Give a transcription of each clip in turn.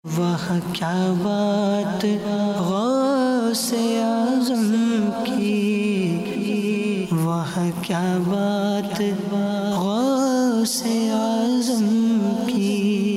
وہ کیا بات غوث اعظم کی، وہ کیا بات غوث اعظم کی۔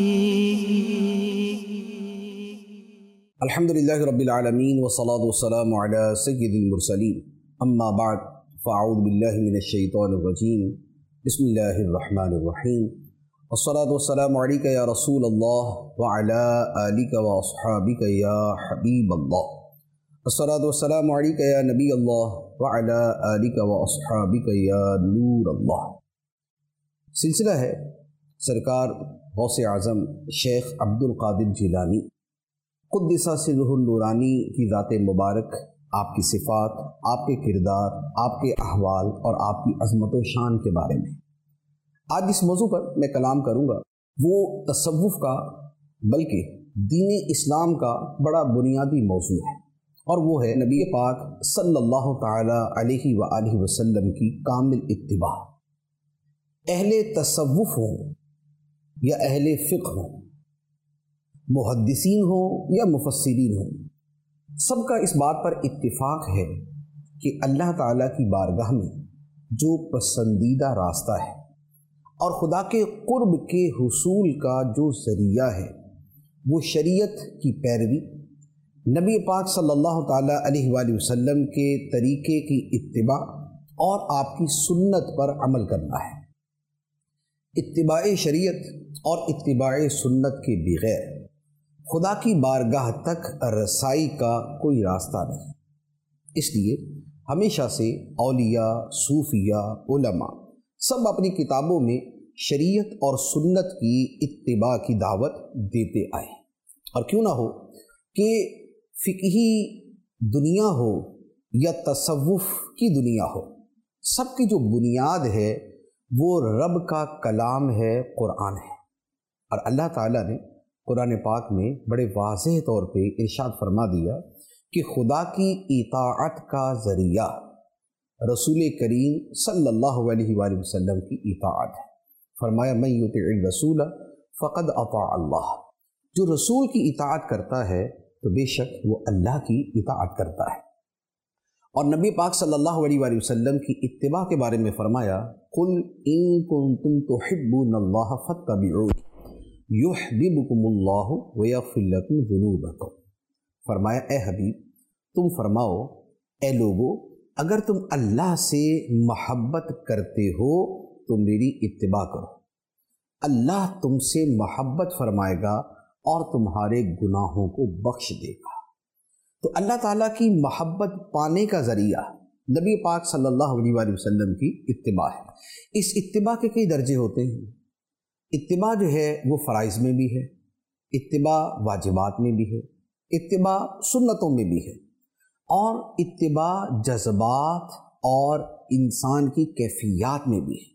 الحمدللہ رب العالمین والصلاة والسلام علی سید المرسلین، اما بعد فاعوذ باللہ من الشیطان الرجیم، بسم اللہ الرحمن الرحیم، والصلاة والسلام علیکہ یا رسول اللہ وعلی آلکہ واصحابکہ یا حبیب اللہ، والصلاة والسلام علیکہ یا نبی اللہ وعلی آلکہ واصحابکہ یا نور اللہ۔ سلسلہ ہے سرکار غوث اعظم شیخ عبد القادر جیلانی قدس سرہ النورانی کی ذات مبارک، آپ کی صفات، آپ کے کردار، آپ کے احوال اور آپ کی عظمت و شان کے بارے میں آج جس موضوع پر میں کلام کروں گا وہ تصوف کا بلکہ دین اسلام کا بڑا بنیادی موضوع ہے، اور وہ ہے نبی پاک صلی اللہ تعالی علیہ وآلہ وسلم کی کامل اتباع۔ اہل تصوف ہوں یا اہل فقہ ہوں، محدثین ہوں یا مفسرین ہوں، سب کا اس بات پر اتفاق ہے کہ اللہ تعالیٰ کی بارگاہ میں جو پسندیدہ راستہ ہے اور خدا کے قرب کے حصول کا جو ذریعہ ہے وہ شریعت کی پیروی، نبی پاک صلی اللہ تعالیٰ علیہ وآلہ وسلم کے طریقے کی اتباع اور آپ کی سنت پر عمل کرنا ہے۔ اتباع شریعت اور اتباع سنت کے بغیر خدا کی بارگاہ تک رسائی کا کوئی راستہ نہیں۔ اس لیے ہمیشہ سے اولیاء، صوفیاء، علماء سب اپنی کتابوں میں شریعت اور سنت کی اتباع کی دعوت دیتے آئے، اور کیوں نہ ہو کہ فقہی دنیا ہو یا تصوف کی دنیا ہو، سب کی جو بنیاد ہے وہ رب کا کلام ہے، قرآن ہے۔ اور اللہ تعالیٰ نے قرآن پاک میں بڑے واضح طور پہ ارشاد فرما دیا کہ خدا کی اطاعت کا ذریعہ رسول کریم صلی اللہ علیہ وآلہ وسلم کی اطاعت ہے۔ فرمایا من یطع الرسول فقد اطاع اللہ، جو رسول کی اطاعت کرتا ہے تو بے شک وہ اللہ کی اطاعت کرتا ہے۔ اور نبی پاک صلی اللہ علیہ وآلہ وسلم کی اتباع کے بارے میں فرمایا قل ان کنتم تحبون اللہ فاتبعونی یحببکم اللہ ویغفر لکم ذنوبکم۔ فرمایا اے حبیب تم فرماؤ، اے لوگو اگر تم اللہ سے محبت کرتے ہو تو میری اتباع کرو، اللہ تم سے محبت فرمائے گا اور تمہارے گناہوں کو بخش دے گا۔ تو اللہ تعالیٰ کی محبت پانے کا ذریعہ نبی پاک صلی اللہ علیہ وآلہ وسلم کی اتباع ہے۔ اس اتباع کے کئی درجے ہوتے ہیں۔ اتباع جو ہے وہ فرائض میں بھی ہے، اتباع واجبات میں بھی ہے، اتباع سنتوں میں بھی ہے، اور اتباع جذبات اور انسان کی کیفیات میں بھی ہے۔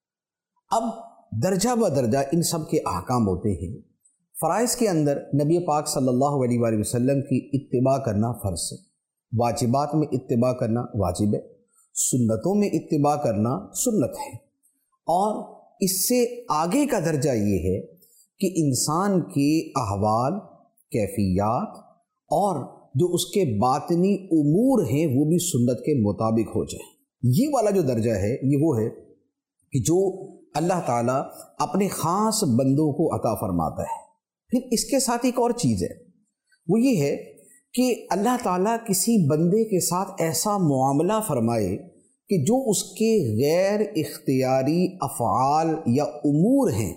اب درجہ بدرجہ ان سب کے احکام ہوتے ہیں۔ فرائض کے اندر نبی پاک صلی اللہ علیہ وآلہ وسلم کی اتباع کرنا فرض ہے، واجبات میں اتباع کرنا واجب ہے، سنتوں میں اتباع کرنا سنت ہے، اور اس سے آگے کا درجہ یہ ہے کہ انسان کے احوال، کیفیات اور جو اس کے باطنی امور ہیں وہ بھی سنت کے مطابق ہو جائیں۔ یہ والا جو درجہ ہے یہ وہ ہے کہ جو اللہ تعالیٰ اپنے خاص بندوں کو عطا فرماتا ہے۔ پھر اس کے ساتھ ایک اور چیز ہے، وہ یہ ہے کہ اللہ تعالیٰ کسی بندے کے ساتھ ایسا معاملہ فرمائے کہ جو اس کے غیر اختیاری افعال یا امور ہیں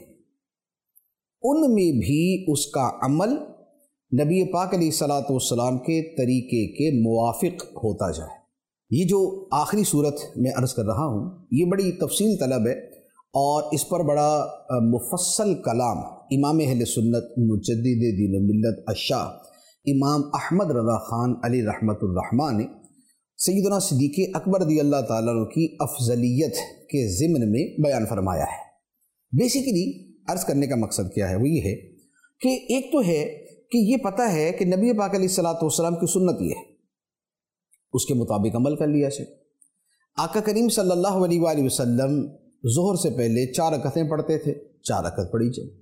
ان میں بھی اس کا عمل نبی پاک علیہ الصلاۃ والسلام کے طریقے کے موافق ہوتا جائے۔ یہ جو آخری صورت میں عرض کر رہا ہوں یہ بڑی تفصیل طلب ہے، اور اس پر بڑا مفصل کلام امام اہل سنت مجدد دین و ملت الشاہ امام احمد رضا خان علیہ رحمۃ الرحمٰن نے سیدنا صدیق اکبر رضی اللہ تعالیٰ عنہ کی افضلیت کے ضمن میں بیان فرمایا ہے۔ بیسیکلی عرض کرنے کا مقصد کیا ہے، وہ یہ ہے کہ ایک تو ہے کہ یہ پتہ ہے کہ نبی پاک علیہ الصلاۃ والسلام کی سنت یہ ہے، اس کے مطابق عمل کر لیا سے۔ آقا کریم صلی اللہ علیہ وآلہ وسلم ظہر سے پہلے 4 رکعتیں پڑھتے تھے، 4 رکعت پڑھی جائے۔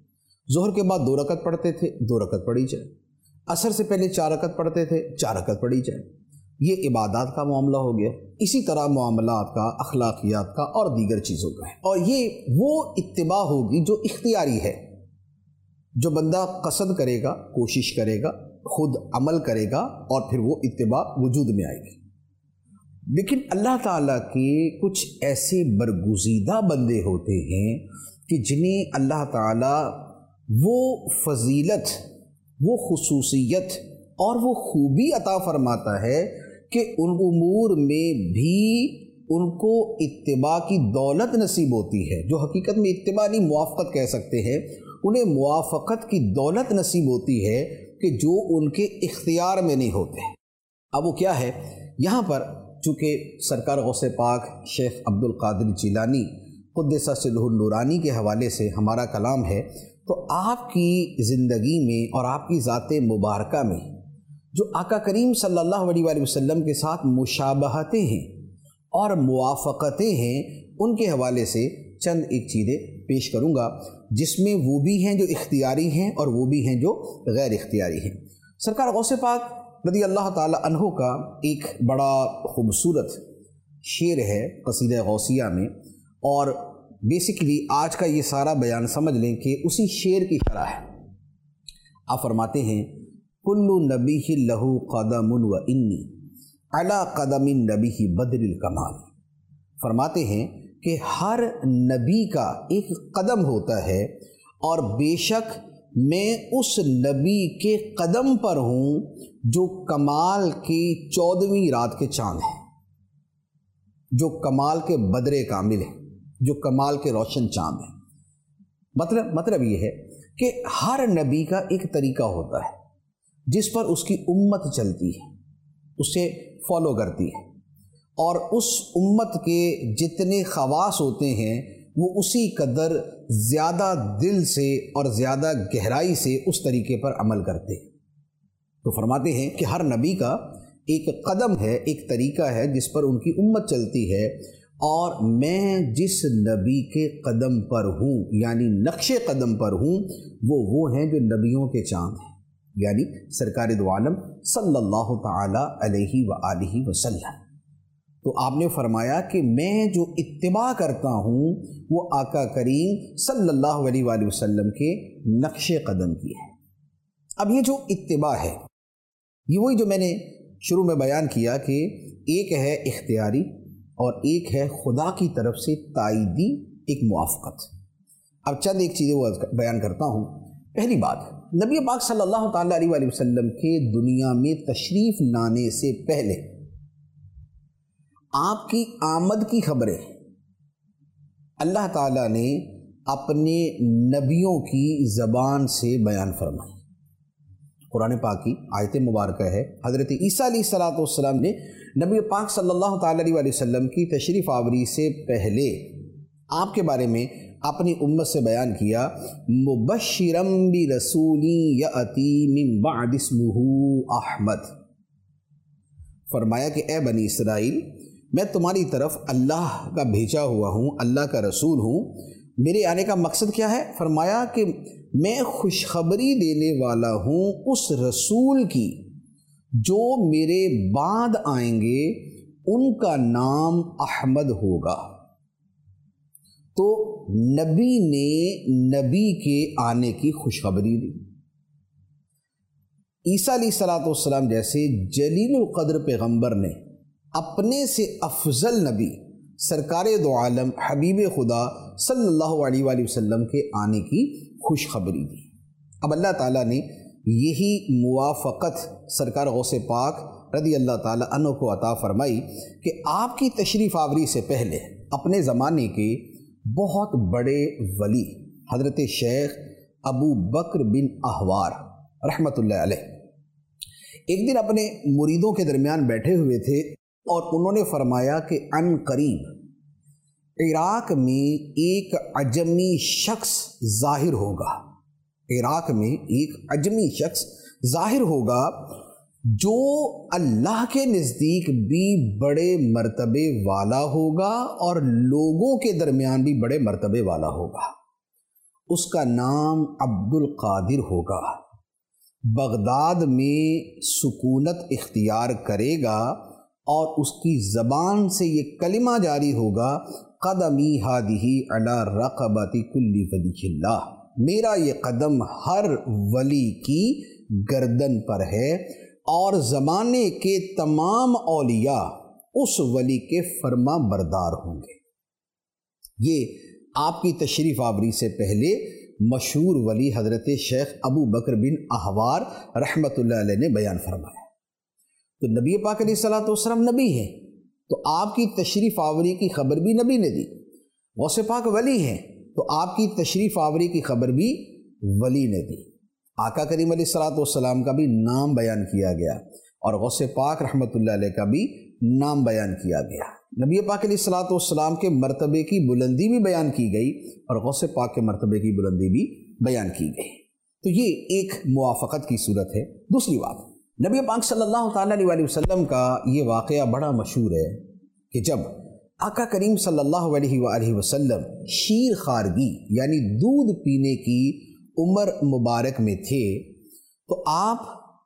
ظہر کے بعد 2 رکعت پڑھتے تھے، 2 رکعت پڑھی جائے، عصر سے پہلے 4 رکعت پڑھتے تھے، 4 رکعت پڑھی جائے۔ یہ عبادات کا معاملہ ہو گیا۔ اسی طرح معاملات کا، اخلاقیات کا اور دیگر چیزوں کا ہے، اور یہ وہ اتباع ہوگی جو اختیاری ہے، جو بندہ قصد کرے گا، کوشش کرے گا، خود عمل کرے گا، اور پھر وہ اتباع وجود میں آئے گی۔ لیکن اللہ تعالیٰ کے کچھ ایسے برگزیدہ بندے ہوتے ہیں کہ جنہیں اللہ تعالیٰ وہ فضیلت، وہ خصوصیت اور وہ خوبی عطا فرماتا ہے کہ ان امور میں بھی ان کو اتباع کی دولت نصیب ہوتی ہے، جو حقیقت میں اتباع نہیں، موافقت کہہ سکتے ہیں، انہیں موافقت کی دولت نصیب ہوتی ہے کہ جو ان کے اختیار میں نہیں ہوتے۔ اب وہ کیا ہے؟ یہاں پر چونکہ سرکار غوث پاک شیخ عبد القادر جیلانی قدس سرہ النورانی کے حوالے سے ہمارا کلام ہے، تو آپ کی زندگی میں اور آپ کی ذات مبارکہ میں جو آقا کریم صلی اللہ علیہ وآلہ وسلم کے ساتھ مشابہتیں ہیں اور موافقتیں ہیں، ان کے حوالے سے چند ایک چیزیں پیش کروں گا، جس میں وہ بھی ہیں جو اختیاری ہیں اور وہ بھی ہیں جو غیر اختیاری ہیں۔ سرکار غوث پاک رضی اللہ تعالی عنہ کا ایک بڑا خوبصورت شعر ہے قصیدہ غوثیہ میں، اور بیسیکلی آج کا یہ سارا بیان سمجھ لیں کہ اسی شعر کی شرح ہے۔ آپ فرماتے ہیں کل نبی لہ قدم و انی علی قدم نبی بدر الکمال۔ فرماتے ہیں کہ ہر نبی کا ایک قدم ہوتا ہے، اور بے شک میں اس نبی کے قدم پر ہوں جو کمال کی 14ویں رات کے چاند ہے، جو کمال کے بدر کامل ہے، جو کمال کے روشن چاند ہے۔ مطلب یہ ہے کہ ہر نبی کا ایک طریقہ ہوتا ہے جس پر اس کی امت چلتی ہے، اسے فالو کرتی ہے، اور اس امت کے جتنے خواص ہوتے ہیں وہ اسی قدر زیادہ دل سے اور زیادہ گہرائی سے اس طریقے پر عمل کرتے ہیں۔ تو فرماتے ہیں کہ ہر نبی کا ایک قدم ہے، ایک طریقہ ہے جس پر ان کی امت چلتی ہے، اور میں جس نبی کے قدم پر ہوں، یعنی نقش قدم پر ہوں، وہ ہیں جو نبیوں کے چاند ہیں، یعنی سرکار دو عالم صلی اللہ تعالی علیہ وآلہ وسلم۔ تو آپ نے فرمایا کہ میں جو اتباع کرتا ہوں وہ آقا کریم صلی اللہ علیہ وآلہ وسلم کے نقش قدم کی ہے۔ اب یہ جو اتباع ہے، یہ وہی جو میں نے شروع میں بیان کیا کہ ایک ہے اختیاری اور ایک ہے خدا کی طرف سے تائیدی ایک موافقت۔ اب چند ایک چیزیں وہ بیان کرتا ہوں۔ پہلی بات، نبی پاک صلی اللہ تعالیٰ علیہ وآلہ وسلم کے دنیا میں تشریف لانے سے پہلے آپ کی آمد کی خبریں اللہ تعالیٰ نے اپنے نبیوں کی زبان سے بیان فرمائی۔ قرآن پاک کی آیت مبارکہ ہے، حضرت عیسیٰ علیہ السلام نے نبی پاک صلی اللہ تعالیٰ علیہ وآلہ وسلم کی تشریف آوری سے پہلے آپ کے بارے میں اپنی امت سے بیان کیا، مبشرم برسول یأتی من بعد اسمہ احمد۔ فرمایا کہ اے بنی اسرائیل، میں تمہاری طرف اللہ کا بھیجا ہوا ہوں، اللہ کا رسول ہوں۔ میرے آنے کا مقصد کیا ہے؟ فرمایا کہ میں خوشخبری دینے والا ہوں اس رسول کی جو میرے بعد آئیں گے، ان کا نام احمد ہوگا۔ تو نبی نے نبی کے آنے کی خوشخبری دی۔ عیسیٰ علیہ السلام جیسے جلیل القدر پیغمبر نے اپنے سے افضل نبی سرکار دو عالم حبیب خدا صلی اللہ علیہ وآلہ وسلم کے آنے کی خوشخبری دی۔ اب اللہ تعالیٰ نے یہی موافقت سرکار غوث پاک رضی اللہ تعالیٰ عنہ کو عطا فرمائی کہ آپ کی تشریف آوری سے پہلے اپنے زمانے کے بہت بڑے ولی حضرت شیخ ابو بکر بن احوار رحمۃ اللہ علیہ ایک دن اپنے مریدوں کے درمیان بیٹھے ہوئے تھے، اور انہوں نے فرمایا کہ عن قریب عراق میں ایک عجمی شخص ظاہر ہوگا، عراق میں ایک عجمی شخص ظاہر ہوگا جو اللہ کے نزدیک بھی بڑے مرتبے والا ہوگا اور لوگوں کے درمیان بھی بڑے مرتبے والا ہوگا، اس کا نام عبد القادر ہوگا، بغداد میں سکونت اختیار کرے گا اور اس کی زبان سے یہ کلمہ جاری ہوگا، قدمی ہادی علی رقبۃ کل ولی اللہ، میرا یہ قدم ہر ولی کی گردن پر ہے، اور زمانے کے تمام اولیاء اس ولی کے فرما بردار ہوں گے۔ یہ آپ کی تشریف آوری سے پہلے مشہور ولی حضرت شیخ ابو بکر بن احوار رحمۃ اللہ علیہ نے بیان فرمایا۔ تو نبی پاک علیہ الصلوۃ والسلام نبی ہیں، تو آپ کی تشریف آوری کی خبر بھی نبی نے دی۔ غوث پاک ولی ہیں، تو آپ کی تشریف آوری کی خبر بھی ولی نے دی۔ آقا کریم علیہ الصلوۃ والسلام کا بھی نام بیان کیا گیا، اور غوث پاک رحمۃ اللہ علیہ کا بھی نام بیان کیا گیا۔ نبی پاک علیہ الصلوۃ والسلام کے مرتبے کی بلندی بھی بیان کی گئی، اور غوث پاک کے مرتبے کی بلندی بھی بیان کی گئی۔ تو یہ ایک موافقت کی صورت ہے۔ دوسری بات، نبی پاک صلی اللہ تعالیٰ علیہ وسلم کا یہ واقعہ بڑا مشہور ہے کہ جب آقا کریم صلی اللہ علیہ وآلہ وسلم شیر خارگی یعنی دودھ پینے کی عمر مبارک میں تھے، تو آپ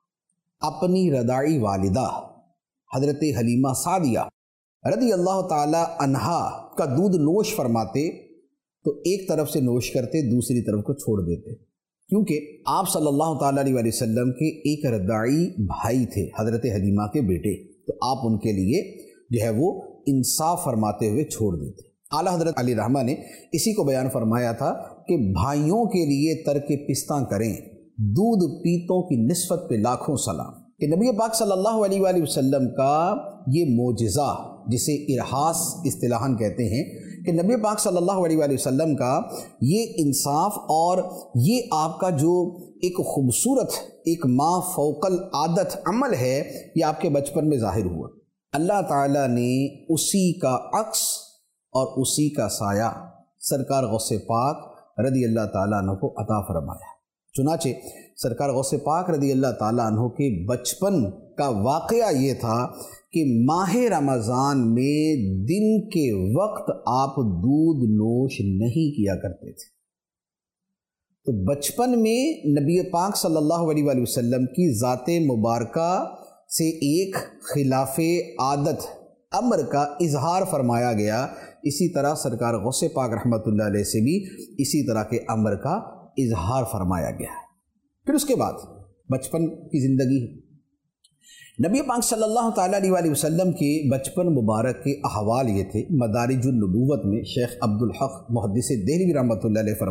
اپنی رضاعی والدہ حضرت حلیمہ سعدیہ رضی اللہ تعالی عنہا کا دودھ نوش فرماتے، تو ایک طرف سے نوش کرتے، دوسری طرف کو چھوڑ دیتے، کیونکہ آپ صلی اللہ تعالیٰ علیہ وسلم کے ایک رضاعی بھائی تھے حضرت حلیمہ کے بیٹے، تو آپ ان کے لیے جو ہے وہ انصاف فرماتے ہوئے چھوڑ دیتے۔ اعلیٰ حضرت علی رحمہ نے اسی کو بیان فرمایا تھا کہ بھائیوں کے لیے ترک پستہ کریں، دودھ پیتوں کی نسبت پہ لاکھوں سلام۔ کہ نبی پاک صلی اللہ علیہ وآلہ وسلم کا یہ معجزہ، جسے ارحاس اصطلاحاً کہتے ہیں، کہ نبی پاک صلی اللہ علیہ وآلہ وسلم کا یہ انصاف اور یہ آپ کا جو ایک خوبصورت ایک ما فوق العادت عمل ہے، یہ آپ کے بچپن میں ظاہر ہوا۔ اللہ تعالیٰ نے اسی کا عکس اور اسی کا سایہ سرکار غوث پاک رضی اللہ تعالیٰ عنہ کو عطا فرمایا۔ چنانچہ سرکار غوث پاک رضی اللہ تعالیٰ عنہ کے بچپن کا واقعہ یہ تھا کہ ماہ رمضان میں دن کے وقت آپ دودھ نوش نہیں کیا کرتے تھے۔ تو بچپن میں نبی پاک صلی اللہ علیہ وآلہ وسلم کی ذات مبارکہ سے ایک خلاف عادت امر کا اظہار فرمایا گیا، اسی طرح سرکار غوث پاک رحمۃ اللہ علیہ سے بھی اسی طرح کے امر کا اظہار فرمایا گیا۔ پھر اس کے بعد بچپن کی زندگی، نبی پاک صلی اللہ تعالیٰ علیہ وآلہ وسلم کے بچپن مبارک کے احوال یہ تھے۔ مدارج النبوت میں شیخ عبدالحق محدث دہلوی رحمۃ اللہ علیہ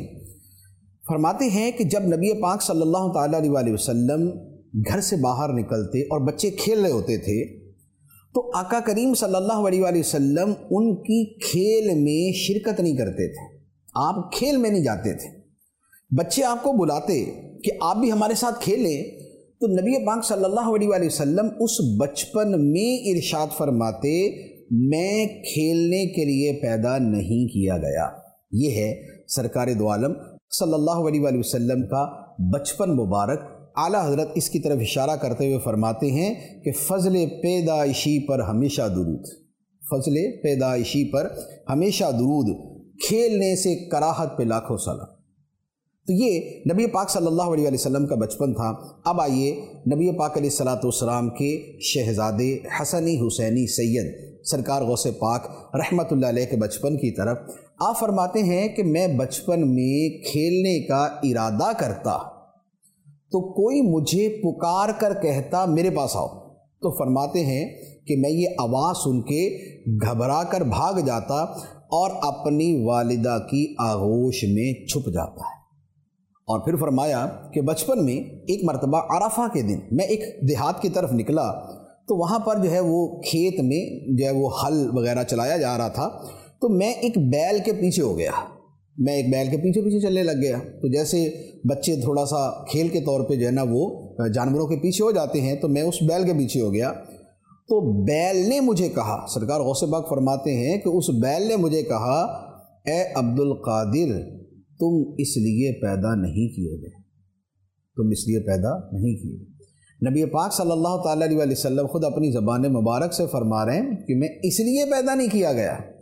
فرماتے ہیں کہ جب نبی پاک صلی اللہ تعالیٰ علیہ وآلہ وسلم گھر سے باہر نکلتے اور بچے کھیل رہے ہوتے تھے، تو آقا کریم صلی اللہ علیہ وآلہ وسلم ان کی کھیل میں شرکت نہیں کرتے تھے، آپ کھیل میں نہیں جاتے تھے۔ بچے آپ کو بلاتے کہ آپ بھی ہمارے ساتھ کھیلیں، تو نبی پاک صلی اللہ علیہ وآلہ وسلم اس بچپن میں ارشاد فرماتے، میں کھیلنے کے لیے پیدا نہیں کیا گیا۔ یہ ہے سرکار دو عالم صلی اللہ علیہ وآلہ وسلم کا بچپن مبارک۔ اعلیٰ حضرت اس کی طرف اشارہ کرتے ہوئے فرماتے ہیں کہ فضل پیدائشی پر ہمیشہ درود، فضل پیدائشی پر ہمیشہ درود، کھیلنے سے کراہت پہ لاکھوں سلام۔ تو یہ نبی پاک صلی اللہ علیہ وسلم کا بچپن تھا۔ اب آئیے نبی پاک علیہ الصلوۃ والسلام کے شہزادے حسنی حسینی سید سرکار غوث پاک رحمۃ اللہ علیہ کے بچپن کی طرف۔ آپ فرماتے ہیں کہ میں بچپن میں کھیلنے کا ارادہ کرتا تو کوئی مجھے پکار کر کہتا میرے پاس آؤ، تو فرماتے ہیں کہ میں یہ آواز سن کے گھبرا کر بھاگ جاتا اور اپنی والدہ کی آغوش میں چھپ جاتا ہے۔ اور پھر فرمایا کہ بچپن میں ایک مرتبہ عرفہ کے دن میں ایک دیہات کی طرف نکلا، تو وہاں پر جو ہے وہ کھیت میں جو ہے وہ ہل وغیرہ چلایا جا رہا تھا، تو میں ایک بیل کے پیچھے ہو گیا، میں ایک بیل کے پیچھے چلنے لگ گیا۔ تو جیسے بچے تھوڑا سا کھیل کے طور پہ جو ہے نا وہ جانوروں کے پیچھے ہو جاتے ہیں، تو میں اس بیل کے پیچھے ہو گیا۔ تو بیل نے مجھے کہا، سرکار غوث پاک فرماتے ہیں کہ اس بیل نے مجھے کہا، اے عبد القادر، تم اس لیے پیدا نہیں کیے گئے، تم اس لیے پیدا نہیں کیے گئے۔ نبی پاک صلی اللہ تعالیٰ علیہ وسلم خود اپنی زبان مبارک سے فرما رہے ہیں کہ میں اس لیے پیدا نہیں کیا گیا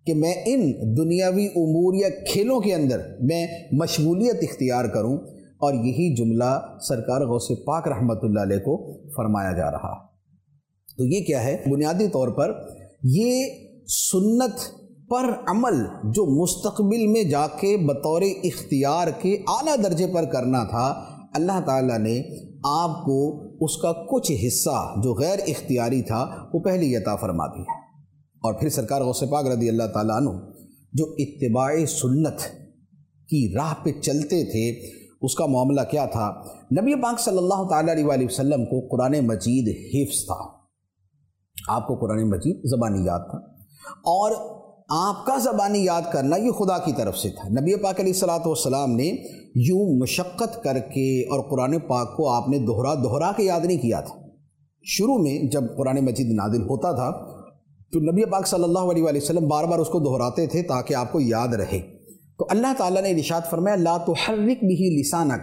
کہ میں ان دنیاوی امور یا کھیلوں کے اندر میں مشغولیت اختیار کروں، اور یہی جملہ سرکار غوث پاک رحمۃ اللہ علیہ کو فرمایا جا رہا۔ تو یہ کیا ہے؟ بنیادی طور پر یہ سنت پر عمل جو مستقبل میں جا کے بطور اختیار کے اعلیٰ درجے پر کرنا تھا، اللہ تعالیٰ نے آپ کو اس کا کچھ حصہ جو غیر اختیاری تھا وہ پہلے ہی عطا فرما دیا۔ اور پھر سرکار غوث پاک رضی اللہ تعالیٰ عنہ جو اتباع سنت کی راہ پہ چلتے تھے، اس کا معاملہ کیا تھا؟ نبی پاک صلی اللہ تعالیٰ علیہ وآلہ وسلم کو قرآن مجید حفظ تھا، آپ کو قرآن مجید زبانی یاد تھا، اور آپ کا زبانی یاد کرنا یہ خدا کی طرف سے تھا۔ نبی پاک علیہ الصلوۃ والسلام نے یوں مشقت کر کے اور قرآن پاک کو آپ نے دہرا کے یاد نہیں کیا تھا۔ شروع میں جب قرآن مجید نازل ہوتا تھا تو نبی پاک صلی اللہ علیہ وآلہ وسلم بار بار اس کو دہراتے تھے تاکہ آپ کو یاد رہے۔ تو اللہ تعالیٰ نے ارشاد فرمایا لا تحرک بہ لسانک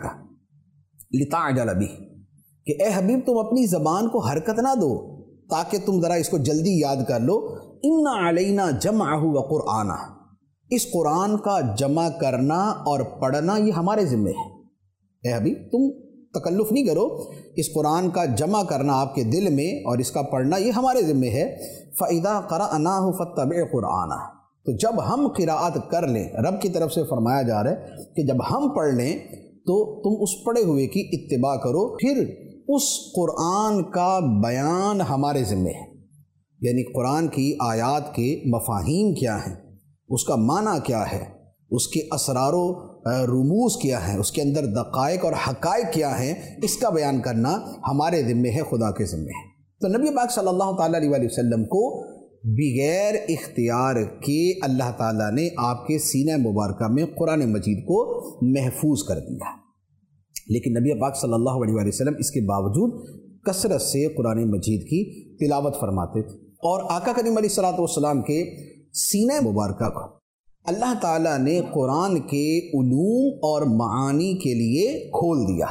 لتعجل بہ، کہ اے حبیب تم اپنی زبان کو حرکت نہ دو تاکہ تم ذرا اس کو جلدی یاد کر لو۔ ان علینا جمعہ وقرآنہ، اس قرآن کا جمع کرنا اور پڑھنا یہ ہمارے ذمہ ہے۔ اے حبیب تم تکلف نہیں کرو، اس قرآن کا جمع کرنا آپ کے دل میں اور اس کا پڑھنا یہ ہمارے ذمہ ہے۔ فَإِذَا قَرَأْنَاهُ فَاتَّبِعْ قُرْآنَهُ، تو جب ہم قراءت کر لیں، رب کی طرف سے فرمایا جا رہا ہے کہ جب ہم پڑھ لیں تو تم اس پڑھے ہوئے کی اتباع کرو، پھر اس قرآن کا بیان ہمارے ذمہ ہے۔ یعنی قرآن کی آیات کے مفاہیم کیا ہیں، اس کا معنی کیا ہے، اس کے اسرار و رموز کیا ہیں، اس کے اندر دقائق اور حقائق کیا ہیں، اس کا بیان کرنا ہمارے ذمہ ہے، خدا کے ذمہ ہے۔ تو نبی پاک صلی اللہ تعالیٰ علیہ وآلہ وسلم کو بغیر اختیار کے اللہ تعالیٰ نے آپ کے سینہ مبارکہ میں قرآن مجید کو محفوظ کر دیا، لیکن نبی پاک صلی اللہ علیہ وآلہ وسلم اس کے باوجود کثرت سے قرآن مجید کی تلاوت فرماتے تھے، اور آقا کریم علیہ الصلوۃ والسلام کے سینہ مبارکہ کو اللہ تعالیٰ نے قرآن کے علوم اور معانی کے لیے کھول دیا،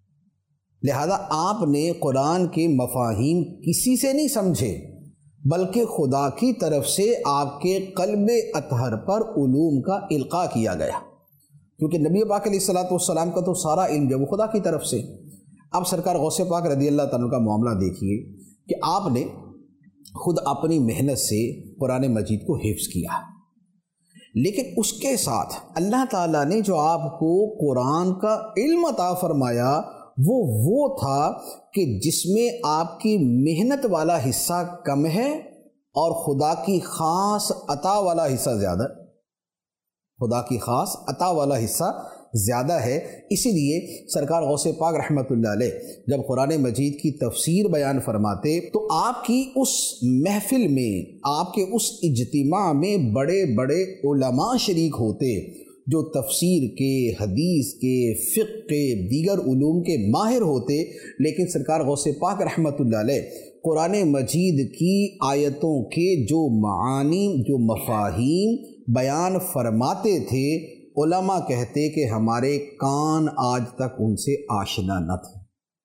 لہذا آپ نے قرآن کے مفاہیم کسی سے نہیں سمجھے، بلکہ خدا کی طرف سے آپ کے قلب اطہر پر علوم کا القاء کیا گیا، کیونکہ نبی پاک علیہ الصلوۃ والسلام کا تو سارا علم جو وہ خدا کی طرف سے۔ اب سرکار غوث پاک رضی اللہ تعالیٰ کا معاملہ دیکھیے کہ آپ نے خود اپنی محنت سے قرآن مجید کو حفظ کیا، لیکن اس کے ساتھ اللہ تعالیٰ نے جو آپ کو قرآن کا علم عطا فرمایا وہ تھا کہ جس میں آپ کی محنت والا حصہ کم ہے اور خدا کی خاص عطا والا حصہ زیادہ، خدا کی خاص عطا والا حصہ زیادہ ہے۔ اسی لیے سرکار غوث پاک رحمۃ اللہ علیہ جب قرآن مجید کی تفسیر بیان فرماتے تو آپ کی اس محفل میں، آپ کے اس اجتماع میں بڑے بڑے علماء شریک ہوتے جو تفسیر کے، حدیث کے، فقہ کے، دیگر علوم کے ماہر ہوتے، لیکن سرکار غوث پاک رحمۃ اللہ علیہ قرآن مجید کی آیتوں کے جو معانی، جو مفاہیم بیان فرماتے تھے، علماء کہتے کہ ہمارے کان آج تک ان سے آشنا نہ تھے۔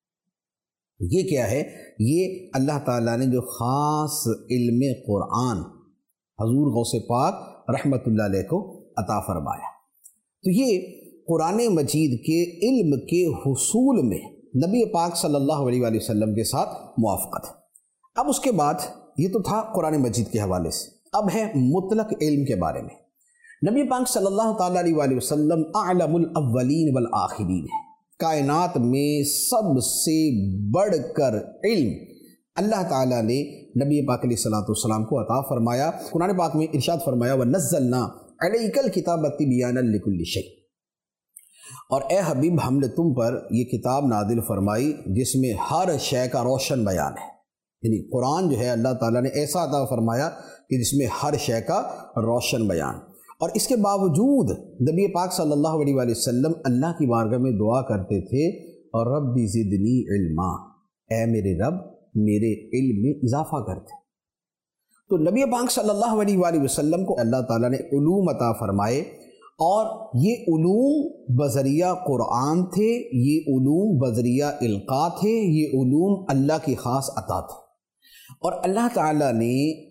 یہ کیا ہے؟ یہ اللہ تعالیٰ نے جو خاص علم قرآن حضور غوث پاک رحمۃ اللہ علیہ کو عطا فرمایا۔ تو یہ قرآن مجید کے علم کے حصول میں نبی پاک صلی اللہ علیہ وآلہ وسلم کے ساتھ موافقت۔ اب اس کے بعد یہ تو تھا قرآن مجید کے حوالے سے، اب ہے مطلق علم کے بارے میں۔ نبی پاک صلی اللہ تعالیٰ علیہ وآلہ وسلم اعلم الاولین والآخرین ہے، کائنات میں سب سے بڑھ کر علم اللہ تعالیٰ نے نبی پاک علیہ الصلوۃ والسلام کو عطا فرمایا۔ قرآن پاک میں ارشاد فرمایا وَنَزَّلْنَا عَلَيْكَ الْكِتَابَ تِبْيَانًا لِكُلِّ شَيْءٍ، اور اے حبیب ہم نے تم پر یہ کتاب نازل فرمائی جس میں ہر شے کا روشن بیان ہے۔ یعنی قرآن جو ہے اللہ تعالیٰ نے ایسا عطا فرمایا کہ جس میں ہر شے کا روشن بیان، اور اس کے باوجود نبی پاک صلی اللہ علیہ وآلہ وسلم اللہ کی بارگاہ میں دعا کرتے تھے اور رب زدنی علما، اے میرے رب میرے علم میں اضافہ کرتے۔ تو نبی پاک صلی اللہ علیہ وآلہ وسلم کو اللہ تعالیٰ نے علوم عطا فرمائے، اور یہ علوم بذریعہ قرآن تھے، یہ علوم بذریعہ القاء تھے، یہ علوم اللہ کی خاص عطا تھے، اور اللہ تعالیٰ نے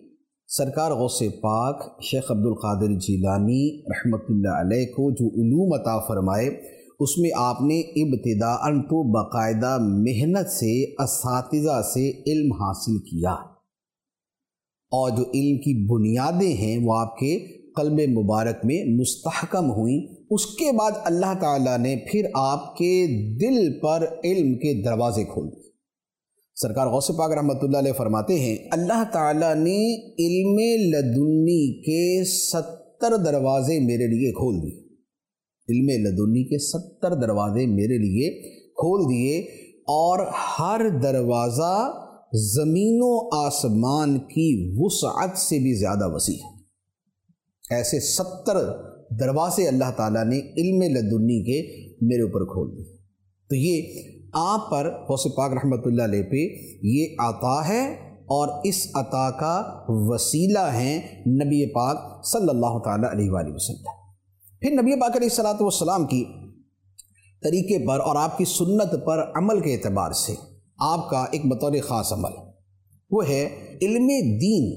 سرکار غوث پاک شیخ عبد القادر جیلانی رحمۃ اللہ علیہ کو جو علوم عطا فرمائے اس میں آپ نے ابتداءً تو باقاعدہ محنت سے اساتذہ سے علم حاصل کیا، اور جو علم کی بنیادیں ہیں وہ آپ کے قلب مبارک میں مستحکم ہوئیں۔ اس کے بعد اللہ تعالیٰ نے پھر آپ کے دل پر علم کے دروازے کھول دیے۔ سرکار غوث پاک رحمۃ اللہ علیہ فرماتے ہیں اللہ تعالیٰ نے علم لدنی کے 70 دروازے میرے لیے کھول دیے، علم لدنی کے 70 دروازے میرے لیے کھول دیے، اور ہر دروازہ زمین و آسمان کی وسعت سے بھی زیادہ وسیع ہے۔ ایسے 70 دروازے اللہ تعالیٰ نے علم لدنی کے میرے اوپر کھول دیے۔ تو یہ آپ پر غوث پاک رحمۃ اللہ علیہ پہ یہ عطا ہے، اور اس عطا کا وسیلہ ہیں نبی پاک صلی اللہ تعالیٰ علیہ وآلہ وسلم۔ پھر نبی پاک علیہ الصلوۃ والسلام کی طریقے پر اور آپ کی سنت پر عمل کے اعتبار سے آپ کا ایک بطور خاص عمل وہ ہے علم دین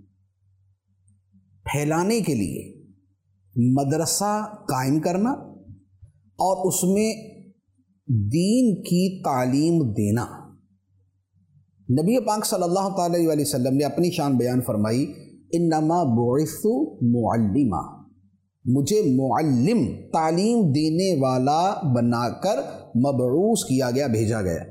پھیلانے کے لیے مدرسہ قائم کرنا اور اس میں دین کی تعلیم دینا۔ نبی پاک صلی اللہ تعالی علیہ وسلم نے اپنی شان بیان فرمائی انما بعثت معلما، مجھے معلم تعلیم دینے والا بنا کر مبعوث کیا گیا، بھیجا گیا۔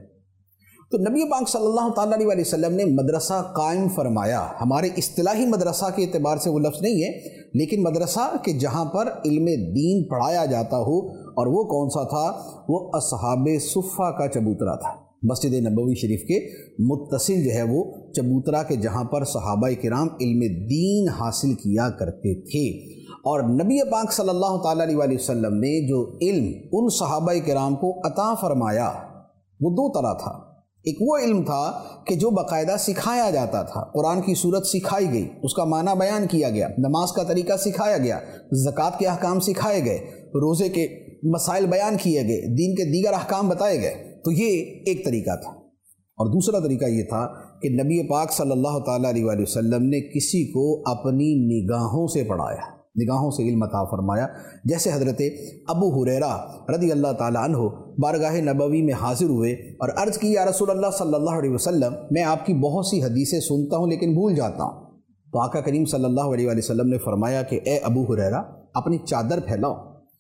تو نبی پاک صلی اللہ تعالیٰ علیہ وسلم نے مدرسہ قائم فرمایا۔ ہمارے اصطلاحی مدرسہ کے اعتبار سے وہ لفظ نہیں ہے، لیکن مدرسہ کہ جہاں پر علم دین پڑھایا جاتا ہو، اور وہ کون سا تھا؟ وہ اصحاب صفہ کا چبوترا تھا، مسجد نبوی شریف کے متصل جو ہے وہ چبوترا کے جہاں پر صحابہ کرام علم دین حاصل کیا کرتے تھے۔ اور نبی پاک صلی اللہ تعالیٰ علیہ وسلم نے جو علم ان صحابہ کرام کو عطا فرمایا وہ دو طرح تھا۔ ایک وہ علم تھا کہ جو باقاعدہ سکھایا جاتا تھا، قرآن کی صورت سکھائی گئی، اس کا معنی بیان کیا گیا، نماز کا طریقہ سکھایا گیا، زکوٰۃ کے احکام سکھائے گئے، روزے کے مسائل بیان کیے گئے، دین کے دیگر احکام بتائے گئے۔ تو یہ ایک طریقہ تھا۔ اور دوسرا طریقہ یہ تھا کہ نبی پاک صلی اللہ تعالیٰ علیہ وآلہ وسلم نے کسی کو اپنی نگاہوں سے پڑھایا، نگاہوں سے علم عطا فرمایا، جیسے حضرت ابو ہریرہ رضی اللہ تعالیٰ عنہ بارگاہ نبوی میں حاضر ہوئے اور عرض کی یا رسول اللہ صلی اللہ علیہ وسلم میں آپ کی بہت سی حدیثیں سنتا ہوں لیکن بھول جاتا ہوں۔ تو آقا کریم صلی اللہ علیہ وسلم نے فرمایا کہ اے ابو ہریرہ اپنی چادر پھیلاؤ۔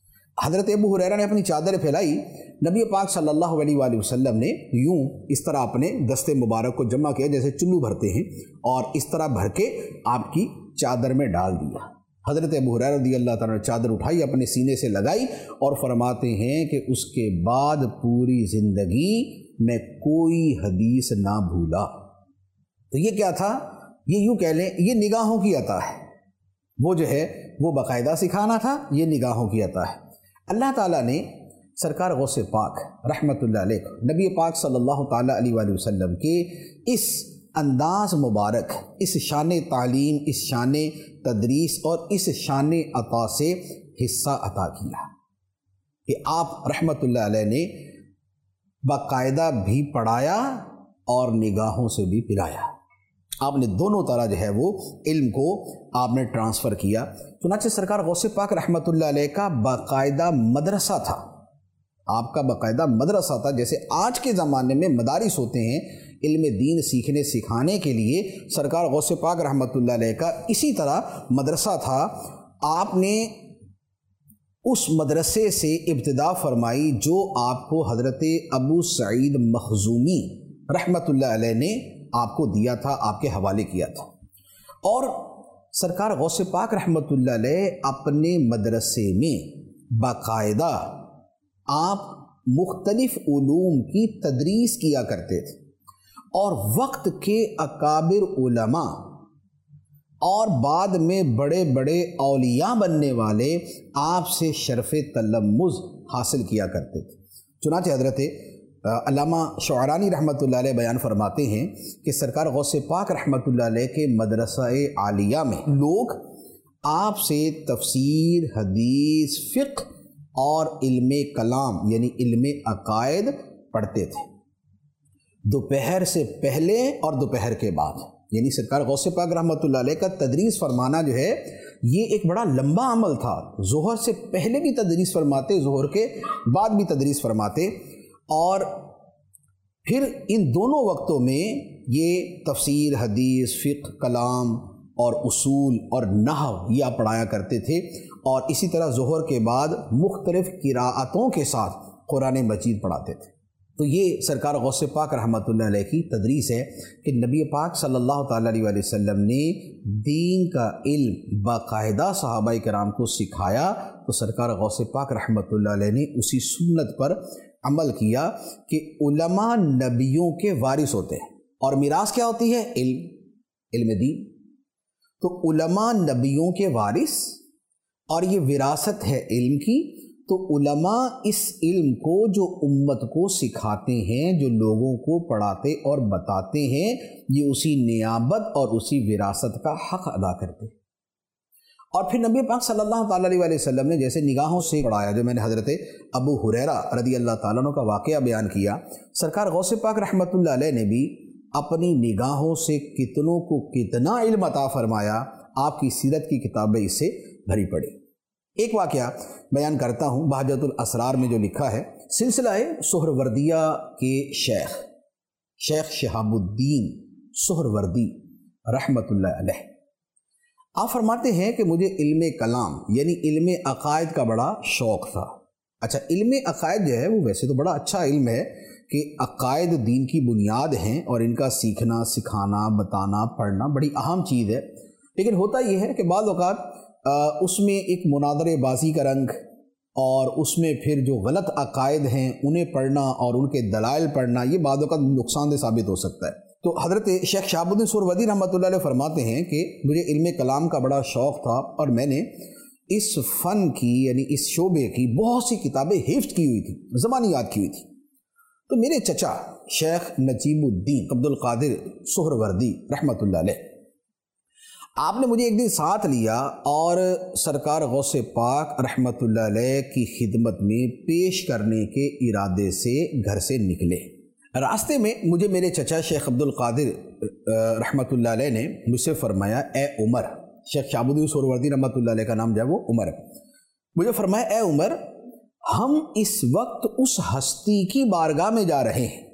حضرت ابو ہریرہ نے اپنی چادر پھیلائی، نبی پاک صلی اللہ علیہ وآلہ وسلم نے یوں اس طرح اپنے دست مبارک کو جمع کیا جیسے چلو بھرتے ہیں، اور اس طرح بھر کے آپ کی چادر میں ڈال دیا۔ حضرت ابو ہریرہ رضی اللہ تعالیٰ نے چادر اٹھائی، اپنے سینے سے لگائی، اور فرماتے ہیں کہ اس کے بعد پوری زندگی میں کوئی حدیث نہ بھولا۔ تو یہ کیا تھا؟ یہ یوں کہہ لیں یہ نگاہوں کی عطا ہے، وہ جو ہے وہ باقاعدہ سکھانا تھا، یہ نگاہوں کی عطا ہے۔ اللہ تعالیٰ نے سرکار غوث پاک رحمۃ اللہ علیہ نبی پاک صلی اللہ تعالیٰ علیہ وآلہ وسلم کے اس انداز مبارک، اس شان تعلیم، اس شان تدریس اور اس شان عطا سے حصہ عطا کیا کہ آپ رحمۃ اللہ علیہ نے باقاعدہ بھی پڑھایا اور نگاہوں سے بھی پلایا۔ آپ نے دونوں طرح جو ہے وہ علم کو آپ نے ٹرانسفر کیا۔ چنانچہ سرکار غوث پاک رحمۃ اللہ علیہ کا باقاعدہ مدرسہ تھا، آپ کا باقاعدہ مدرسہ تھا، جیسے آج کے زمانے میں مدارس ہوتے ہیں علم دین سیکھنے سکھانے کے لیے، سرکار غوث پاک رحمۃ اللہ علیہ کا اسی طرح مدرسہ تھا۔ آپ نے اس مدرسے سے ابتدا فرمائی جو آپ کو حضرت ابو سعید مخزومی رحمۃ اللہ علیہ نے آپ کو دیا تھا، آپ کے حوالے کیا تھا۔ اور سرکار غوث پاک رحمۃ اللہ علیہ اپنے مدرسے میں باقاعدہ آپ مختلف علوم کی تدریس کیا کرتے تھے، اور وقت کے اکابر علماء اور بعد میں بڑے بڑے اولیاء بننے والے آپ سے شرف تلمذ حاصل کیا کرتے تھے۔ چنانچہ حضرت علامہ شعرانی رحمۃ اللہ علیہ بیان فرماتے ہیں کہ سرکار غوث پاک رحمۃ اللہ علیہ کے مدرسہ عالیہ میں لوگ آپ سے تفسیر، حدیث، فقہ اور علم کلام یعنی علم عقائد پڑھتے تھے، دوپہر سے پہلے اور دوپہر کے بعد۔ یعنی سرکار غوث پاک رحمۃ اللہ علیہ کا تدریس فرمانا جو ہے یہ ایک بڑا لمبا عمل تھا. ظہر سے پہلے بھی تدریس فرماتے, ظہر کے بعد بھی تدریس فرماتے, اور پھر ان دونوں وقتوں میں یہ تفسیر, حدیث, فقہ, کلام اور اصول اور نحو یہ آپ پڑھایا کرتے تھے. اور اسی طرح ظہر کے بعد مختلف قراءتوں کے ساتھ قرآن مجید پڑھاتے تھے. تو یہ سرکار غوث پاک رحمۃ اللہ علیہ کی تدریس ہے کہ نبی پاک صلی اللہ تعالیٰ علیہ وسلم نے دین کا علم باقاعدہ صحابہ کرام کو سکھایا. تو سرکار غوث پاک رحمۃ اللہ علیہ نے اسی سنت پر عمل کیا کہ علماء نبیوں کے وارث ہوتے ہیں, اور میراث کیا ہوتی ہے؟ علم دین. تو علماء نبیوں کے وارث, اور یہ وراثت ہے علم کی. تو علماء اس علم کو جو امت کو سکھاتے ہیں, جو لوگوں کو پڑھاتے اور بتاتے ہیں, یہ اسی نیابت اور اسی وراثت کا حق ادا کرتے ہیں. اور پھر نبی پاک صلی اللہ تعالیٰ علیہ وسلم نے جیسے نگاہوں سے پڑھایا, جو میں نے حضرت ابو ہریرہ رضی اللہ تعالیٰ عنہ کا واقعہ بیان کیا, سرکار غوث پاک رحمۃ اللہ علیہ نے بھی اپنی نگاہوں سے کتنوں کو کتنا علم عطا فرمایا. آپ کی سیرت کی کتابیں اس سے بھری پڑی. ایک واقعہ بیان کرتا ہوں, بہجت الاسرار میں جو لکھا ہے, سلسلہ سہروردیہ کے شیخ شہاب الدین سہروردی رحمۃ اللہ علیہ, آپ فرماتے ہیں کہ مجھے علم کلام یعنی علم عقائد کا بڑا شوق تھا. اچھا, علم عقائد جو ہے وہ ویسے تو بڑا اچھا علم ہے کہ عقائد دین کی بنیاد ہیں, اور ان کا سیکھنا, سکھانا, بتانا, پڑھنا بڑی اہم چیز ہے. لیکن ہوتا یہ ہے کہ بعض اوقات اس میں ایک مناظرے بازی کا رنگ, اور اس میں پھر جو غلط عقائد ہیں انہیں پڑھنا اور ان کے دلائل پڑھنا, یہ بعض اوقات نقصان دہ ثابت ہو سکتا ہے. تو حضرت شیخ شہاب الدین سہروردی رحمۃ اللہ علیہ فرماتے ہیں کہ مجھے علم کلام کا بڑا شوق تھا, اور میں نے اس فن کی یعنی اس شعبے کی بہت سی کتابیں حفظ کی ہوئی تھیں, زبانی یاد کی ہوئی تھی. تو میرے چچا شیخ نجیب الدین عبد القادر سہروردی رحمۃ اللہ علیہ, آپ نے مجھے ایک دن ساتھ لیا اور سرکار غوث پاک رحمۃ اللہ علیہ کی خدمت میں پیش کرنے کے ارادے سے گھر سے نکلے. راستے میں مجھے میرے چچا شیخ عبد القادر رحمۃ اللہ علیہ نے مجھ سے فرمایا, اے عمر, شیخ شہاب الدین سہروردی رحمۃ اللہ علیہ کا نام جو ہے وہ عمر, مجھے فرمایا, اے عمر, ہم اس وقت اس ہستی کی بارگاہ میں جا رہے ہیں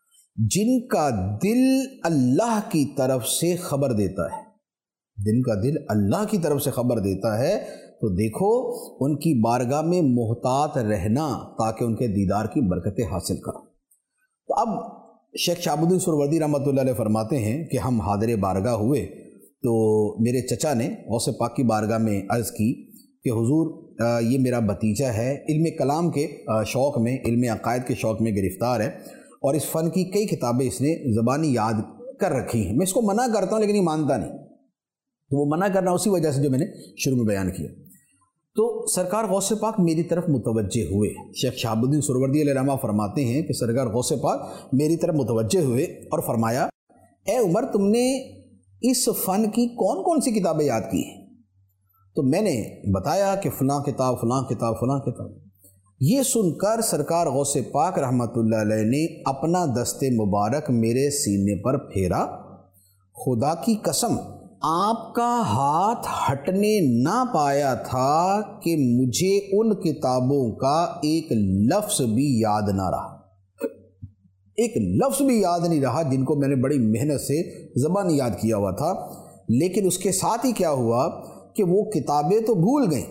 جن کا دل اللہ کی طرف سے خبر دیتا ہے. جن کا دل اللہ کی طرف سے خبر دیتا ہے, تو دیکھو ان کی بارگاہ میں محتاط رہنا تاکہ ان کے دیدار کی برکتیں حاصل کرو. تو اب شیخ شہاب الدین سہروردی رحمۃ اللہ علیہ فرماتے ہیں کہ ہم حاضر بارگاہ ہوئے, تو میرے چچا نے غوث پاک کی بارگاہ میں عرض کی کہ حضور, یہ میرا بھتیجا ہے, علم کلام کے شوق میں, علم عقائد کے شوق میں گرفتار ہے, اور اس فن کی کئی کتابیں اس نے زبانی یاد کر رکھی ہیں. میں اس کو منع کرتا ہوں لیکن یہ مانتا نہیں. تو وہ منع کرنا اسی وجہ سے جو میں نے شروع میں بیان کیا. تو سرکار غوث پاک میری طرف متوجہ ہوئے. شیخ شہاب الدین سہروردی علیہ رحمہ فرماتے ہیں کہ سرکار غوث پاک میری طرف متوجہ ہوئے اور فرمایا, اے عمر, تم نے اس فن کی کون کون سی کتابیں یاد کی ہیں؟ تو میں نے بتایا کہ فلاں کتاب, فلاں کتاب, فلاں کتاب. یہ سن کر سرکار غوث پاک رحمۃ اللہ علیہ نے اپنا دست مبارک میرے سینے پر پھیرا. خدا کی قسم, آپ کا ہاتھ ہٹنے نہ پایا تھا کہ مجھے ان کتابوں کا ایک لفظ بھی یاد نہ رہا. ایک لفظ بھی یاد نہیں رہا جن کو میں نے بڑی محنت سے زبانی یاد کیا ہوا تھا. لیکن اس کے ساتھ ہی کیا ہوا کہ وہ کتابیں تو بھول گئیں,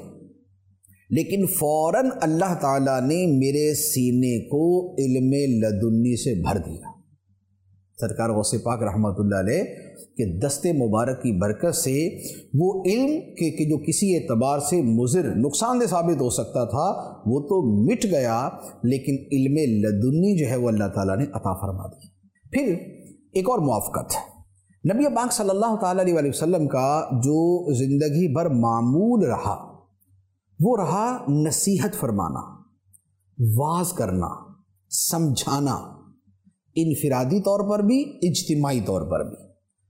لیکن فوراً اللہ تعالیٰ نے میرے سینے کو علم لدنی سے بھر دیا. سرکار غوث پاک رحمۃ اللہ علیہ کہ دست مبارک کی برکت سے وہ علم کہ جو کسی اعتبار سے مضر, نقصان دہ ثابت ہو سکتا تھا, وہ تو مٹ گیا, لیکن علم لدنی جو ہے وہ اللہ تعالیٰ نے عطا فرما دی. پھر ایک اور موافقت, نبی پاک صلی اللہ تعالیٰ علیہ وسلم کا جو زندگی بھر معمول رہا وہ رہا نصیحت فرمانا, واعظ کرنا, سمجھانا, انفرادی طور پر بھی, اجتماعی طور پر بھی.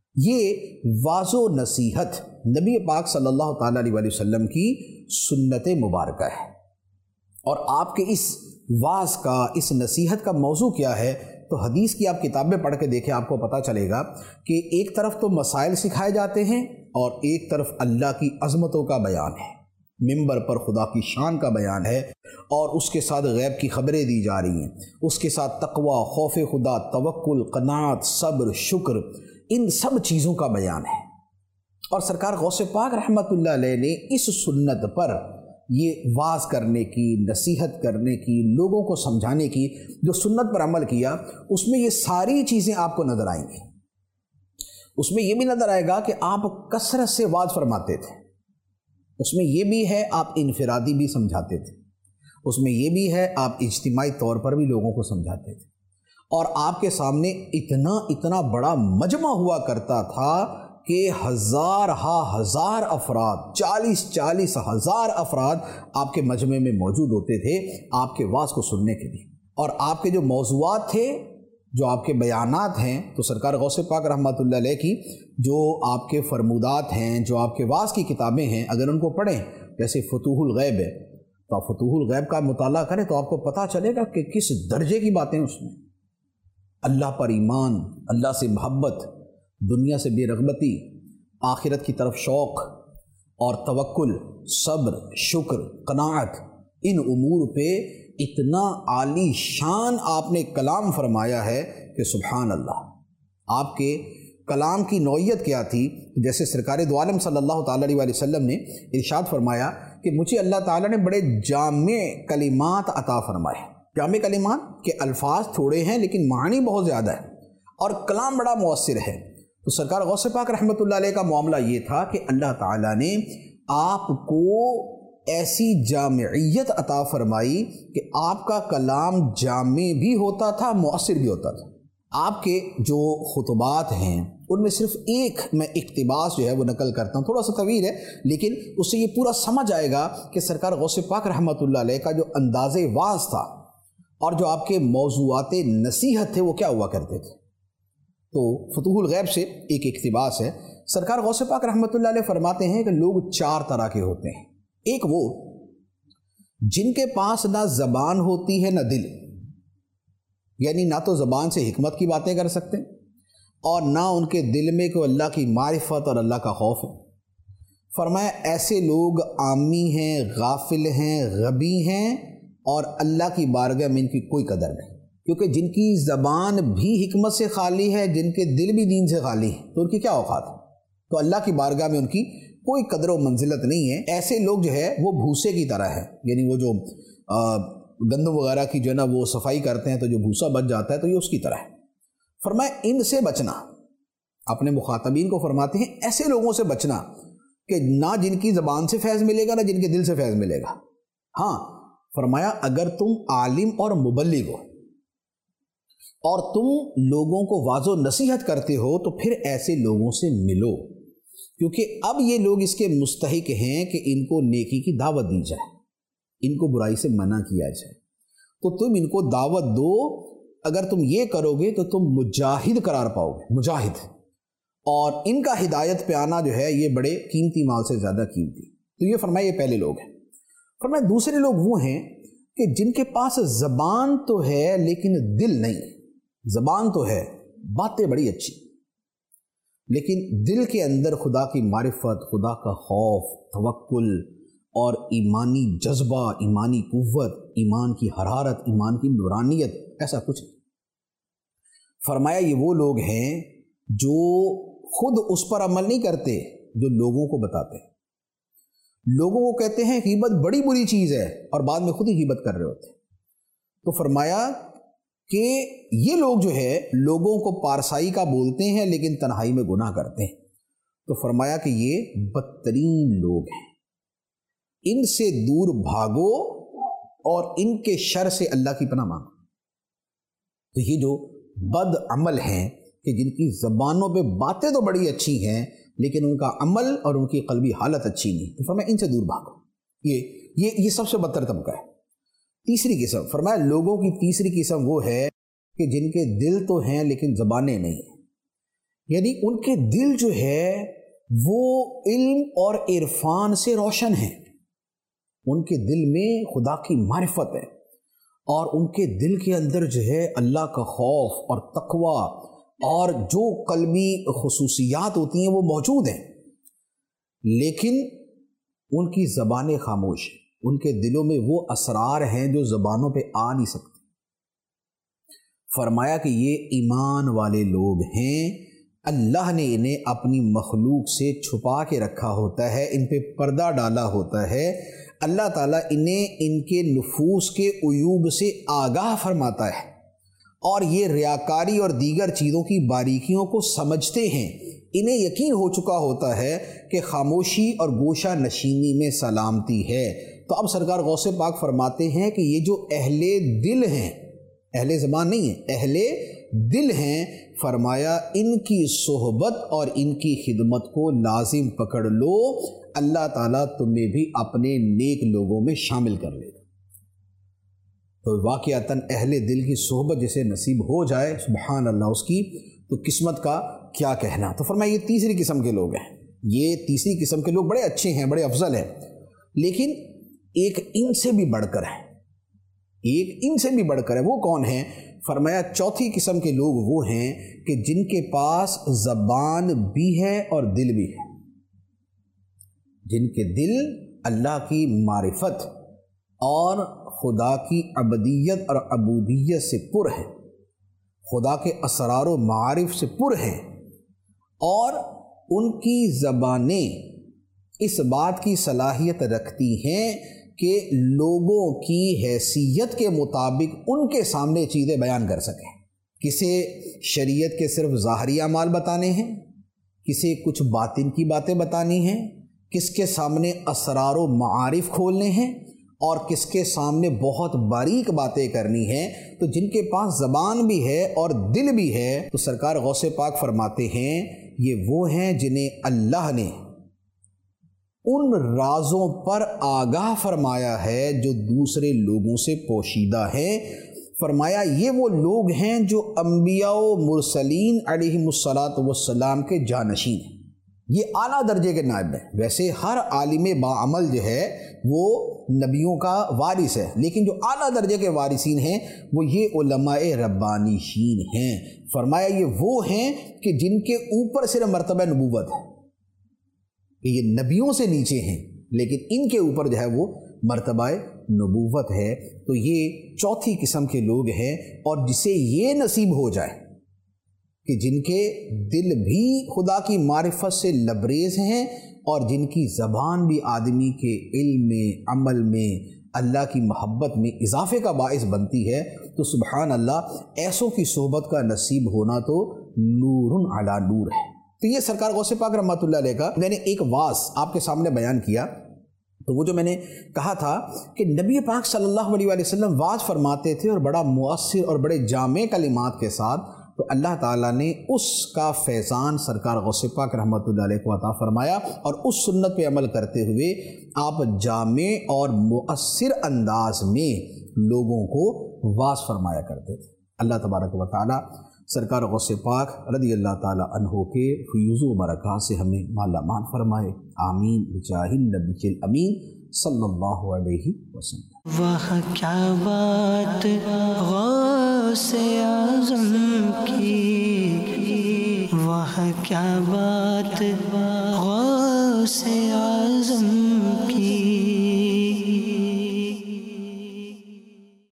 یہ واعظ و نصیحت نبی پاک صلی اللہ تعالیٰ علیہ وسلم کی سنت مبارکہ ہے. اور آپ کے اس واعظ کا, اس نصیحت کا موضوع کیا ہے؟ تو حدیث کی آپ کتابیں پڑھ کے دیکھیں، آپ کو پتہ چلے گا کہ ایک طرف تو مسائل سکھائے جاتے ہیں اور ایک طرف اللہ کی عظمتوں کا بیان ہے، ممبر پر خدا کی شان کا بیان ہے، اور اس کے ساتھ غیب کی خبریں دی جا رہی ہیں، اس کے ساتھ تقوی، خوف خدا، توکل، قناعت، صبر، شکر، ان سب چیزوں کا بیان ہے۔ اور سرکار غوث پاک رحمۃ اللہ علیہ نے اس سنت پر یہ واعظ کرنے کی، نصیحت کرنے کی، لوگوں کو سمجھانے کی جو سنت پر عمل کیا، اس میں یہ ساری چیزیں آپ کو نظر آئیں گی۔ اس میں یہ بھی نظر آئے گا کہ آپ کثرت سے واعظ فرماتے تھے، اس میں یہ بھی ہے آپ انفرادی بھی سمجھاتے تھے، اس میں یہ بھی ہے آپ اجتماعی طور پر بھی لوگوں کو سمجھاتے تھے، اور آپ کے سامنے اتنا بڑا مجمع ہوا کرتا تھا کہ ہزار افراد، 40 ہزار افراد آپ کے مجمع میں موجود ہوتے تھے آپ کے واعظ کو سننے کے لیے۔ اور آپ کے جو موضوعات تھے، جو آپ کے بیانات ہیں، تو سرکار غوث پاک رحمۃ اللہ علیہ کی جو آپ کے فرمودات ہیں، جو آپ کے واعظ کی کتابیں ہیں، اگر ان کو پڑھیں، جیسے فتوح الغیب ہے، تو آپ فتوح الغیب کا مطالعہ کریں تو آپ کو پتہ چلے گا کہ کس درجے کی باتیں اس میں، اللہ پر ایمان، اللہ سے محبت، دنیا سے بے رغبتی، آخرت کی طرف شوق اور توکل، صبر، شکر، قناعت، ان امور پہ اتنا عالی شان آپ نے کلام فرمایا ہے کہ سبحان اللہ۔ آپ کے کلام کی نوعیت کیا تھی؟ جیسے سرکار دو عالم صلی اللہ تعالیٰ علیہ وسلم نے ارشاد فرمایا کہ مجھے اللہ تعالیٰ نے بڑے جامع کلمات عطا فرمائے۔ جامع کلمات کہ الفاظ تھوڑے ہیں لیکن معنی بہت زیادہ ہے اور کلام بڑا مؤثر ہے۔ تو سرکار غوث پاک رحمۃ اللہ علیہ کا معاملہ یہ تھا کہ اللہ تعالیٰ نے آپ کو ایسی جامعیت عطا فرمائی کہ آپ کا کلام جامع بھی ہوتا تھا، مؤثر بھی ہوتا تھا۔ آپ کے جو خطبات ہیں ان میں صرف ایک میں اقتباس جو ہے وہ نقل کرتا ہوں، تھوڑا سا طویل ہے لیکن اس سے یہ پورا سمجھ آئے گا کہ سرکار غوث پاک رحمۃ اللہ علیہ کا جو انداز واعظ تھا اور جو آپ کے موضوعات نصیحت تھے وہ کیا ہوا کرتے تھے۔ تو فتوح الغیب سے ایک اقتباس ہے، سرکار غوث پاک رحمۃ اللہ علیہ فرماتے ہیں کہ لوگ 4 طرح کے ہوتے ہیں۔ ایک وہ جن کے پاس نہ زبان ہوتی ہے نہ دل، یعنی نہ تو زبان سے حکمت کی باتیں کر سکتے اور نہ ان کے دل میں کوئی اللہ کی معرفت اور اللہ کا خوف ہے۔ فرمایا ایسے لوگ عامی ہیں، غافل ہیں، غبی ہیں اور اللہ کی بارگاہ میں ان کی کوئی قدر نہیں، کیونکہ جن کی زبان بھی حکمت سے خالی ہے، جن کے دل بھی دین سے خالی ہے، تو ان کی کیا اوقات ہے؟ تو اللہ کی بارگاہ میں ان کی کوئی قدر و منزلت نہیں ہے۔ ایسے لوگ جو ہے وہ بھوسے کی طرح ہے، یعنی وہ جو گندم وغیرہ کی جو ہے نا وہ صفائی کرتے ہیں تو جو بھوسا بچ جاتا ہے تو یہ اس کی طرح ہے۔ فرمایا ان سے بچنا، اپنے مخاطبین کو فرماتے ہیں ایسے لوگوں سے بچنا کہ نہ جن کی زبان سے فیض ملے گا نہ جن کے دل سے فیض ملے گا۔ ہاں فرمایا اگر تم عالم اور مبلغ ہو اور تم لوگوں کو واعظ و نصیحت کرتے ہو تو پھر ایسے لوگوں سے ملو، کیونکہ اب یہ لوگ اس کے مستحق ہیں کہ ان کو نیکی کی دعوت دی جائے، ان کو برائی سے منع کیا جائے، تو تم ان کو دعوت دو۔ اگر تم یہ کرو گے تو تم مجاہد قرار پاؤ گے، مجاہد، اور ان کا ہدایت پہ آنا جو ہے یہ بڑے قیمتی مال سے زیادہ قیمتی۔ تو یہ فرمایا یہ پہلے لوگ ہیں۔ فرمایا دوسرے لوگ وہ ہیں کہ جن کے پاس زبان تو ہے لیکن دل نہیں، زبان تو ہے، باتیں بڑی اچھی، لیکن دل کے اندر خدا کی معرفت، خدا کا خوف، توکل اور ایمانی جذبہ، ایمانی قوت، ایمان کی حرارت، ایمان کی نورانیت، ایسا کچھ نہیں۔ فرمایا یہ وہ لوگ ہیں جو خود اس پر عمل نہیں کرتے جو لوگوں کو بتاتے ہیں، لوگوں کو کہتے ہیں غیبت بڑی بری چیز ہے اور بعد میں خود ہی غیبت کر رہے ہوتے ہیں۔ تو فرمایا کہ یہ لوگ جو ہے لوگوں کو پارسائی کا بولتے ہیں لیکن تنہائی میں گناہ کرتے ہیں۔ تو فرمایا کہ یہ بدترین لوگ ہیں، ان سے دور بھاگو اور ان کے شر سے اللہ کی پناہ مانگو۔ تو یہ جو بد عمل ہیں کہ جن کی زبانوں پہ باتیں تو بڑی اچھی ہیں لیکن ان کا عمل اور ان کی قلبی حالت اچھی نہیں، تو فرمایا ان سے دور بھاگو۔ یہ سب سے بدتر طبقہ ہے۔ تیسری قسم فرمایا لوگوں کی تیسری قسم وہ ہے کہ جن کے دل تو ہیں لیکن زبانیں نہیں ہیں، یعنی ان کے دل جو ہے وہ علم اور عرفان سے روشن ہیں، ان کے دل میں خدا کی معرفت ہے اور ان کے دل کے اندر جو ہے اللہ کا خوف اور تقوی اور جو قلبی خصوصیات ہوتی ہیں وہ موجود ہیں، لیکن ان کی زبانیں خاموش ہیں، ان کے دلوں میں وہ اسرار ہیں جو زبانوں پہ آ نہیں سکتے۔ فرمایا کہ یہ ایمان والے لوگ ہیں، اللہ نے انہیں اپنی مخلوق سے چھپا کے رکھا ہوتا ہے، ان پہ پردہ ڈالا ہوتا ہے، اللہ تعالیٰ انہیں ان کے نفوس کے عیوب سے آگاہ فرماتا ہے، اور یہ ریاکاری اور دیگر چیزوں کی باریکیوں کو سمجھتے ہیں، انہیں یقین ہو چکا ہوتا ہے کہ خاموشی اور گوشہ نشینی میں سلامتی ہے۔ تو اب سرکار غوث پاک فرماتے ہیں کہ یہ جو اہل دل ہیں، اہل زبان نہیں ہیں، اہل دل ہیں، فرمایا ان کی صحبت اور ان کی خدمت کو لازم پکڑ لو، اللہ تعالیٰ تمہیں بھی اپنے نیک لوگوں میں شامل کر لے گا۔ تو واقعتاً اہل دل کی صحبت جسے نصیب ہو جائے، سبحان اللہ، اس کی تو قسمت کا کیا کہنا۔ تو فرمایا یہ تیسری قسم کے لوگ ہیں، یہ تیسری قسم کے لوگ بڑے اچھے ہیں، بڑے افضل ہیں، لیکن ایک ان سے بھی بڑھ کر ہے، ایک ان سے بھی بڑھ کر ہے۔ وہ کون ہیں؟ فرمایا چوتھی قسم کے لوگ وہ ہیں کہ جن کے پاس زبان بھی ہے اور دل بھی ہے، جن کے دل اللہ کی معرفت اور خدا کی عبدیت اور عبودیت سے پر ہے، خدا کے اسرار و معارف سے پر ہیں، اور ان کی زبانیں اس بات کی صلاحیت رکھتی ہیں کہ لوگوں کی حیثیت کے مطابق ان کے سامنے چیزیں بیان کر سکیں۔ کسے شریعت کے صرف ظاہری اعمال بتانے ہیں، کسے کچھ باطن کی باتیں بتانی ہیں، کس کے سامنے اسرار و معارف کھولنے ہیں، اور کس کے سامنے بہت باریک باتیں کرنی ہیں۔ تو جن کے پاس زبان بھی ہے اور دل بھی ہے، تو سرکار غوث پاک فرماتے ہیں یہ وہ ہیں جنہیں اللہ نے ان رازوں پر آگاہ فرمایا ہے جو دوسرے لوگوں سے پوشیدہ ہیں۔ فرمایا یہ وہ لوگ ہیں جو انبیاء و مرسلین علیہم السلام کے جانشین ہیں، یہ اعلیٰ درجے کے نائب ہیں۔ ویسے ہر عالم باعمل جو ہے وہ نبیوں کا وارث ہے، لیکن جو اعلیٰ درجے کے وارثین ہیں وہ یہ علماء ربانیین ہیں۔ فرمایا یہ وہ ہیں کہ جن کے اوپر صرف مرتبہ نبوت ہے، کہ یہ نبیوں سے نیچے ہیں، لیکن ان کے اوپر جو ہے وہ مرتبہ نبوت ہے۔ تو یہ چوتھی قسم کے لوگ ہیں، اور جسے یہ نصیب ہو جائے کہ جن کے دل بھی خدا کی معرفت سے لبریز ہیں، اور جن کی زبان بھی آدمی کے علم میں، عمل میں، اللہ کی محبت میں اضافے کا باعث بنتی ہے، تو سبحان اللہ ایسوں کی صحبت کا نصیب ہونا تو نور علی نور ہے۔ تو یہ سرکار غوث پاک رحمۃ اللہ علیہ کا میں نے ایک واعظ آپ کے سامنے بیان کیا۔ تو وہ جو میں نے کہا تھا کہ نبی پاک صلی اللہ علیہ وآلہ وسلم واعظ فرماتے تھے، اور بڑا مؤثر اور بڑے جامع کلمات کے ساتھ، تو اللہ تعالیٰ نے اس کا فیضان سرکار غوث پاک رحمۃ اللہ علیہ کو عطا فرمایا، اور اس سنت پہ عمل کرتے ہوئے آپ جامع اور مؤثر انداز میں لوگوں کو واعظ فرمایا کرتے تھے۔ اللہ تبارک و تعالیٰ سرکار غوث پاک رضی اللہ تعالیٰ عنہ کے فیوز و برکات سے ہمیں مالا مال فرمائے، آمین بجاہ النبی الامین صلی اللہ علیہ وسلم۔ وہ کیا بات غوث اعظم کی، وہ کیا بات غوث اعظم